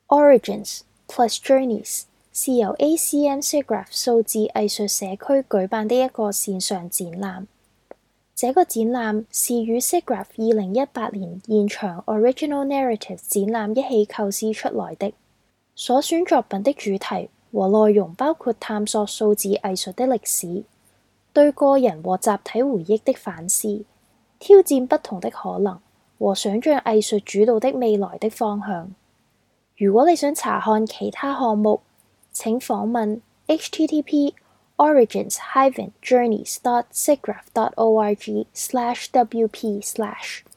Origins plus Journeys 是由 ACM SIGGRAPH 數字藝術社區舉辦的一個線上展覽。這個展覽是與 SIGGRAPH 2018年現場 Original Narrative 展覽一起構思出來的。所選作品的主題和內容包括探索數字藝術的歷史、對個人和集體回憶的反思、挑戰不同的可能和想像藝術主導的未來的方向。如果你想查看其他項目，請訪問 http://origins-journeys.siggraph.org/wp/